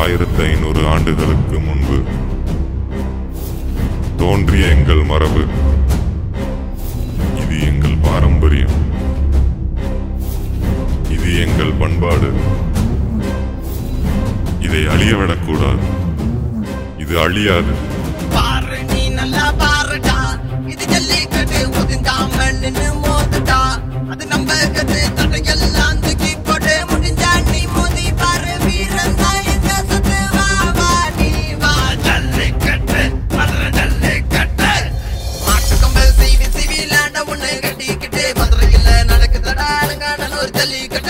1500 ஆண்டுகளுக்கு முன்பு தோன்றிய எங்கள் மரபு. இது எங்கள் பாரம்பரியம், இது எங்கள் பண்பாடு. இதை அழியவிடக்கூடாது. இது அழியாது. பாரு நீ நல்லா பாருடா, இது ஜல்லிக்கட்டு ஒதுங்காமல் நின்னு மோதுடா. அது நம்ம கட்டு தடையெல்லாம் தூக்கி போட்டு முடிஞ்சா நீ மோதி பாரு. வீரன் தான் எங்க சுத்து வா வா நீ வா. ஜல்லிக்கட்டு மதுரை ஜல்லிக்கட்டு. மாட்டுக்கம்பல் சீவி சீவி லாண்ட ஒண்ணு கட்டிக்கிட்டு மதுரையில் நடக்குதடா அலங்காநல்லூர் ஜல்லிக்கட்டு.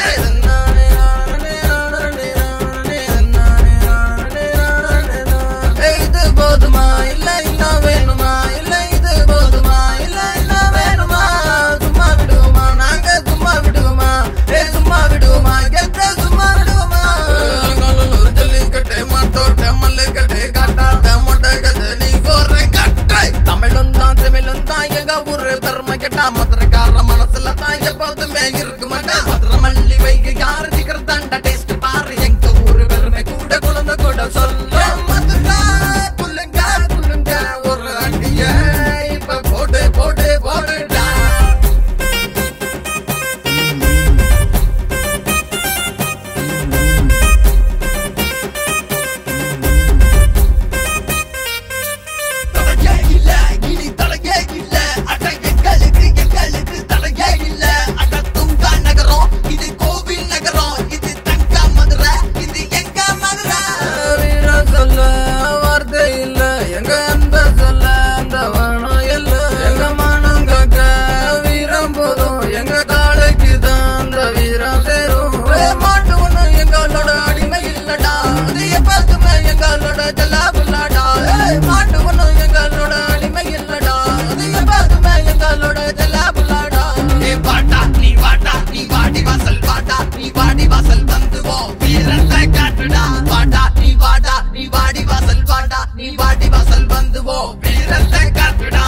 இது போதுமா இல்ல இன்னும் வேணுமா? இல்ல இது போதுமா இல்ல இன்னும் வேணுமா? சும்மா விடுவோமா நாங்க சும்மா விடுவோமா? சும்மா விடுவோமா கெட்ட சும்மா விடுவோமா? அலங்காநல்லூர் ஜல்லிக்கட்டு மாட்டோட்ட மல்லுக்கட்டு காட்டாட்ட மொட்டை கட்டு நீ போற கட்டை. தமிழும் தான் எங்க ஊரு பெருமை கேட்டா மதுரைக்கார மனசுல தான் எப்போதுமே இருக்கு மாட்டா. மதுரை மல்லி வைக்க யாரு நிக்கிறதாண்டா டேஸ்ட் பாரு. எங்க ஊரு பெருமை கூட குழந்தை கூட சொல்ல. மதுரை புல்லுங்க புல்லுங்க ஒரு அண்டிய இப்ப போட்டு போட்டு போட்டுடா. தலையே இல்ல இனி தலையே இல்ல. அட எங்களுக்கு தலையே இல்ல. அட துங்கா நகரம் இது கோவில் நகரம். இது தங்க மதுரை இது எங்க மதுரை. வீரம் சொல்ல வார்த்தை இல்ல. எங்க அன்ப சொல்ல அந்த வானம் இல்ல. எங்க மானம் காக்க வீரம் போதும். எங்க காலைக்கு தான் அந்த வீரம் சேரும். மாட்டு ஒண்ணு எங்களோட அடிமை இல்லடா. அது எப்போதுமே எங்களோட ஜல்லா புல்லாடா. மாட்டு ஒண்ணு எங்களோட அடிமை இல்லடா. அது எப்போதுமே எங்களோட ஜல்லா புல்லாடா. பாட்டா நீ வாட்டா நீ வாடி வாசல் வாட்டா நீ வாடி வாசல் வந்துவோம் வீரத்தை காட்டுடா. வாட்டா நீ வாடா நீ வாடி வாசல் வாட்டா நீ வாடி வாசல் வந்துவோம் வீரத்தை காட்டுடா.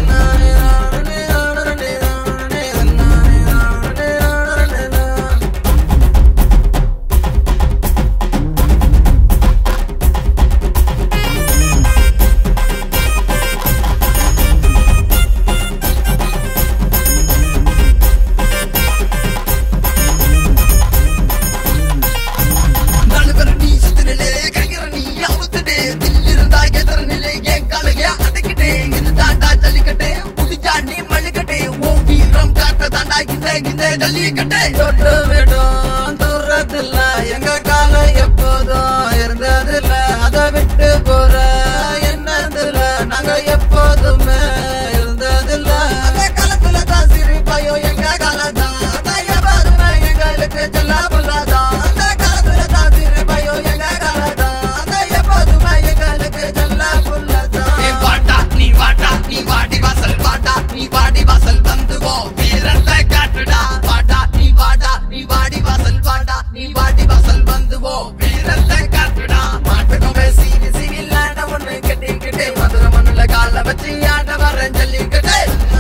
நடுவர் நீ சுத்தினிலே கைகிற நீ அவுத்துட்டே. தில்லிருந்தா எதிர நிலை என் காலைய அடைக்கிட்டே. இது தாண்டா ஜல்லிக்கட்டே புடிச்சா நீ மல்லிக்கட்டே. ஓ வீரம் காட்ட தாண்டா இந்த ஜல்லிக்கட்டே. தொட்டு விடும் தூரத்தில்ல எங்க காலம் எப்போதும் இருந்ததில்ல. அதை விட்டு போற என்னதில்ல நாங்க எப்போதுமே இருந்ததில்ல. அந்த காலத்துல தான் சிரிப்பாயோ எங்க காலதான். எப்போதுமே எங்களுக்கு ஜல்லா புல்லாதான். அந்த காலத்துல தான் சிரிப்பாயோ எங்க காலதான். எப்போதுமே எங்களுக்கு ஜல்லா புல்லாதான். வாட்டா நீ வாட்டா நீ வாடி வாசல் வாட்டா நீ வாடி வாசல் வந்துவோம் வீரத்தை காட்டுடா. வாட்டா நீ வாடா நீ வாடி வாசல் வாட்டா நீ வாடி வாசல் வந்துவோம் வீரத்தை காட்டுடா. மாட்டுக்கொம்பை சீவி சீவி லாண்ட ஒண்ணு கட்டிக்கிட்டு மதுரை மண்ணுல கால வச்சு ஆட்ட வர ஜல்லிக்கட்டு.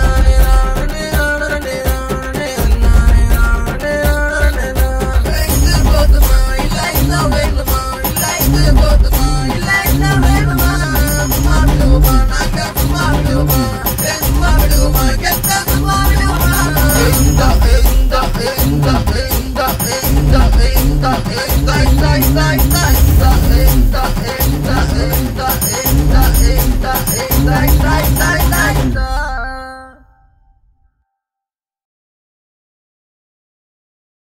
இது போதுமா இல்ல இன்னும் வேணுமா? இல்ல இது போதுமா இல்ல இன்னும் வேணுமா? சும்மா விடுவோமா நாங்க சும்மா விடுவோமா? சும்மா விடுவோமா கெட்ட சும்மா விடுவோமா? இந்த